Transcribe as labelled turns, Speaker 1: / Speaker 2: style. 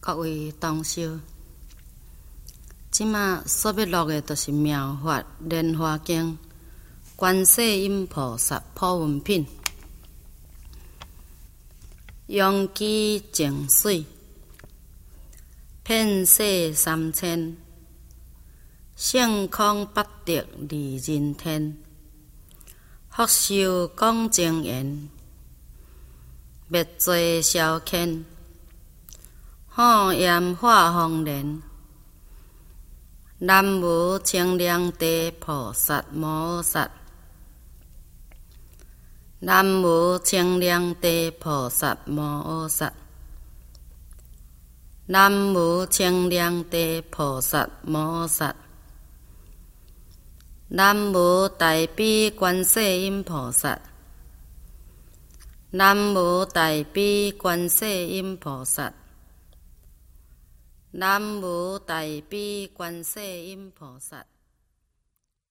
Speaker 1: 各位同修，即马所要录的，就是《妙法莲华经》观世音菩萨普文品，永基净水，遍世三千，性空八德利人天，福寿讲真言，灭罪消遣。好严化风莲，南无清凉地菩萨摩诃萨，南无清凉地菩萨摩诃萨，南无清凉地菩萨摩诃萨，南无大悲观世音菩萨，南无大悲观世音菩萨。南无大悲观世音菩萨。